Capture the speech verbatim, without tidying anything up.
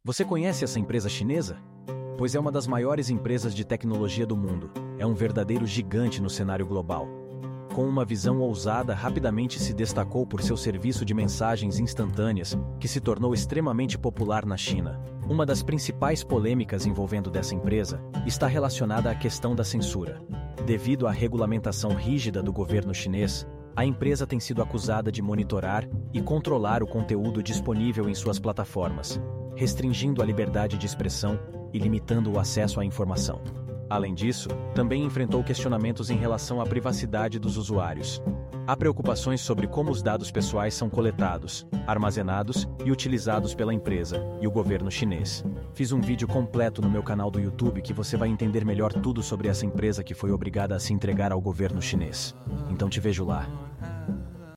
Você conhece essa empresa chinesa? Pois é uma das maiores empresas de tecnologia do mundo. É um verdadeiro gigante no cenário global. Com uma visão ousada, rapidamente se destacou por seu serviço de mensagens instantâneas, que se tornou extremamente popular na China. Uma das principais polêmicas envolvendo dessa empresa está relacionada à questão da censura. Devido à regulamentação rígida do governo chinês, a empresa tem sido acusada de monitorar e controlar o conteúdo disponível em suas plataformas, restringindo a liberdade de expressão e limitando o acesso à informação. Além disso, também enfrentou questionamentos em relação à privacidade dos usuários. Há preocupações sobre como os dados pessoais são coletados, armazenados e utilizados pela empresa e o governo chinês. Fiz um vídeo completo no meu canal do YouTube que você vai entender melhor tudo sobre essa empresa que foi obrigada a se entregar ao governo chinês. Então te vejo lá.